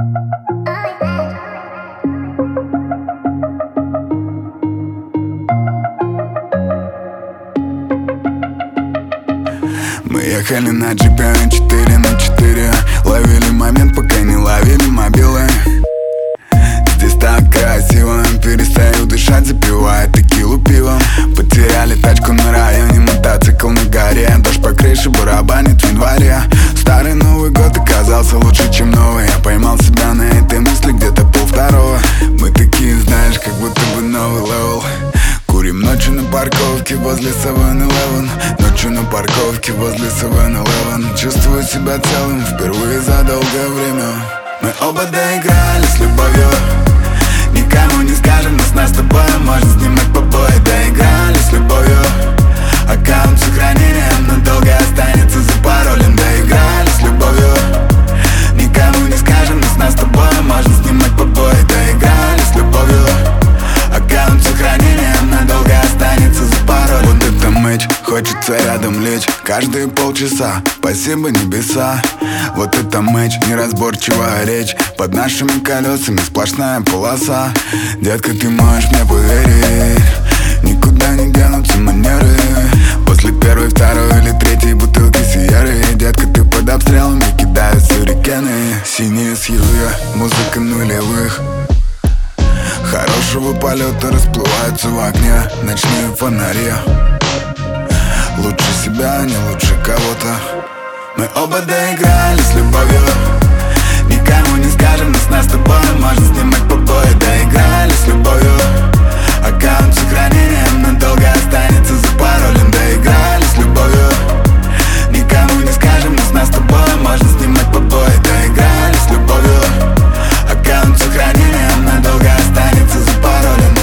Мы ехали на джипе 4x4, ловили момент, пока не ловили мобилы. Здесь так красиво, перестаю дышать, запивая текилу пивом. Потеряли тачку на районе, мотоцикл на горе. Дождь по крыше барабанит в январе. Старый Новый год оказался лучше, чем новый. Я поймал себя на этой мысли где-то полвторого. Мы такие, знаешь, как будто бы новый левел. Курим ночью на парковке возле 7-Eleven. Ночью на парковке возле 7-Eleven. Чувствую себя целым впервые за долгое время. Мы оба доиграли с любовью. Никому не скажем, но с нас с тобой можно снимать побои. Доиграли с любовью. Аккаунт с сохранением надолго останется запаролен. Доиграли с любовью. Никому не скажем, но с нас с тобой можно снимать побои. Доиграли с любовью. Аккаунт с сохранением надолго останется запаролен. Вот это меч, хочется рядом лечь каждые полчаса, спасибо небеса. Вот это меч, неразборчивая речь. Под нашими колесами сплошная полоса. Детка, ты можешь мне поверить, никуда не денутся манеры. После первой, второй или третьей бутылки сиеры, детка, ты под обстрелами кидают сюрикены. Синие сьюи, музыка нулевых. Хорошего полета расплываются в огне ночные фонари. Лучше себя, не лучше кого-то. Мы оба доиграли с любовью. Никому не скажем, но с нас с тобой можно снимать побои. Доиграли с любовью. Аккаунт с сохранением надолго останется запаролен. Доиграли с любовью. Никому не скажем, но с нас с тобой можно снимать побои. Доиграли с любовью. Аккаунт с сохранением надолго останется запаролен.